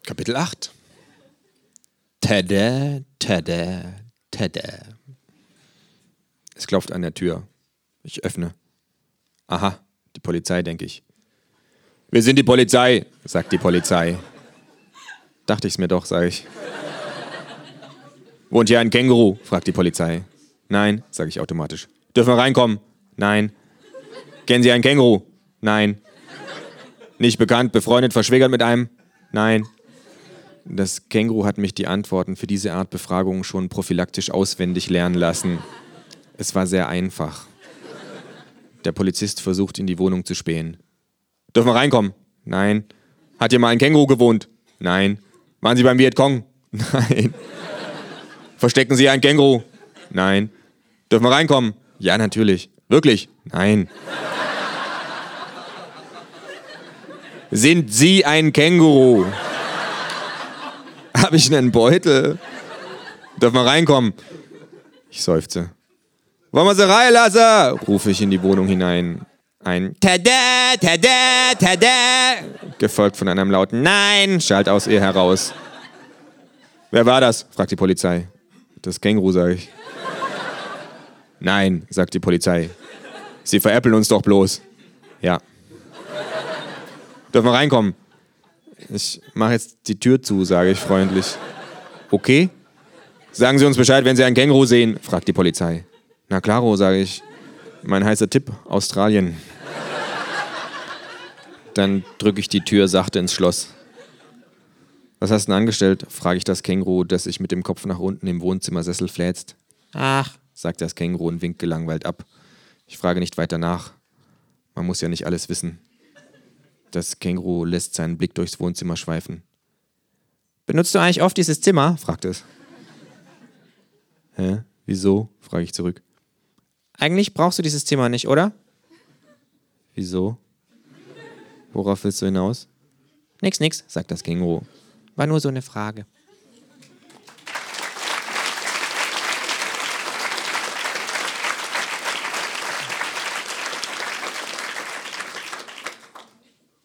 Kapitel 8. Tada, tada, tada. Es klopft an der Tür. Ich öffne. Aha, die Polizei, denke ich. Wir sind die Polizei, sagt die Polizei. Dachte ich's mir doch, sage ich. Wohnt hier ein Känguru, fragt die Polizei. Nein, sage ich automatisch. Dürfen wir reinkommen? Nein. Kennen Sie ein Känguru? Nein. Nicht bekannt, befreundet, verschwägert mit einem? Nein. Das Känguru hat mich die Antworten für diese Art Befragungen schon prophylaktisch auswendig lernen lassen. Es war sehr einfach. Der Polizist versucht, in die Wohnung zu spähen. Dürfen wir reinkommen? Nein. Hat hier mal ein Känguru gewohnt? Nein. Waren Sie beim Vietcong? Nein. Verstecken Sie ein Känguru? Nein. Dürfen wir reinkommen? Ja, natürlich. Wirklich? Nein. Sind Sie ein Känguru? Habe ich einen Beutel? Dürfen wir reinkommen? Ich seufze. Wollen wir sie reinlassen? Rufe ich in die Wohnung hinein. Ein Tada, Tada, Tada, gefolgt von einem lauten Nein, schallt aus ihr heraus. Wer war das? Fragt die Polizei. Das Känguru, sage ich. Nein, sagt die Polizei. Sie veräppeln uns doch bloß. Ja. Dürfen wir reinkommen? Ich mache jetzt die Tür zu, sage ich freundlich. Okay? Sagen Sie uns Bescheid, wenn Sie ein Känguru sehen, fragt die Polizei. Na klaro, sage ich. Mein heißer Tipp, Australien. Dann drücke ich die Tür sachte ins Schloss. Was hast du denn angestellt? Frage ich das Känguru, das sich mit dem Kopf nach unten im Wohnzimmersessel fläzt. Ach, sagt das Känguru und winkt gelangweilt ab. Ich frage nicht weiter nach. Man muss ja nicht alles wissen. Das Känguru lässt seinen Blick durchs Wohnzimmer schweifen. Benutzt du eigentlich oft dieses Zimmer? fragt es. Hä? Wieso? frage ich zurück. Eigentlich brauchst du dieses Zimmer nicht, oder? Wieso? Worauf willst du hinaus? Nix, sagt das Känguru. War nur so eine Frage.